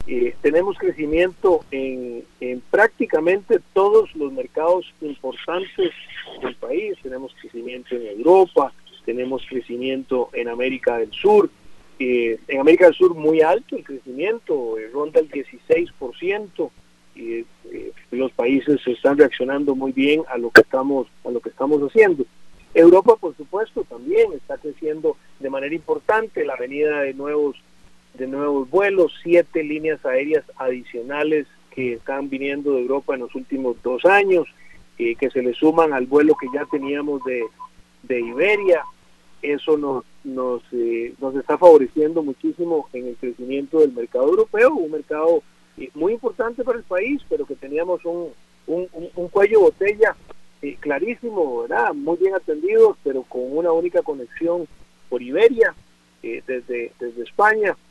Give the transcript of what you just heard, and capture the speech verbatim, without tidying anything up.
Eh, tenemos crecimiento en, en prácticamente todos los mercados importantes del país. Tenemos crecimiento en Europa, tenemos crecimiento en América del Sur. Eh, en América del Sur muy alto el crecimiento, eh, ronda el dieciséis por ciento. Eh, eh, los países están reaccionando muy bien a lo que estamos a lo que estamos haciendo. Europa, por supuesto, también está creciendo de manera importante. La venida de nuevos de nuevos vuelos, siete líneas aéreas adicionales que están viniendo de Europa en los últimos dos años, eh, que se le suman al vuelo que ya teníamos de, de Iberia. Eso nos nos eh, nos está favoreciendo muchísimo en el crecimiento del mercado europeo, un mercado eh, muy importante para el país, pero que teníamos un, un, un, un cuello de botella eh, clarísimo, ¿verdad? Muy bien atendidos, pero con una única conexión por Iberia, eh, desde, desde España.